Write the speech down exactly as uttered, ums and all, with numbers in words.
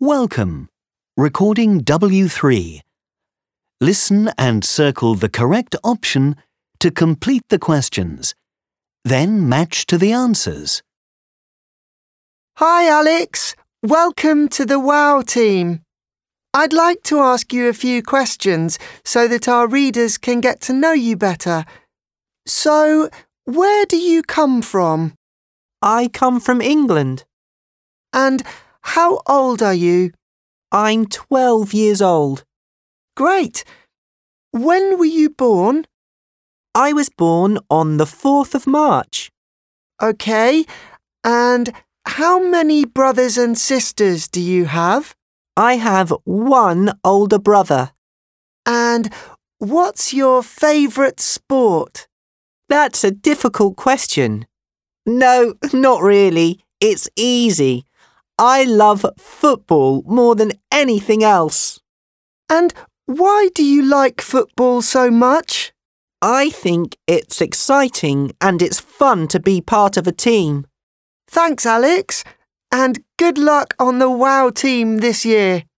Welcome. Recording W three. Listen and circle the correct option to complete the questions. Then match to the answers. Hi, Alex. Welcome to the WOW team. I'd like to ask you a few questions so that our readers can get to know you better. So, where do you come from? I come from England. And how old are you? I'm twelve years old. Great. When were you born? I was born on the fourth of March. OK. And how many brothers and sisters do you have? I have one older brother. And what's your favourite sport? That's a difficult question. No, not really. It's easy. I love football more than anything else. And why do you like football so much? I think it's exciting and it's fun to be part of a team. Thanks, Alex. And good luck on the WOW team this year.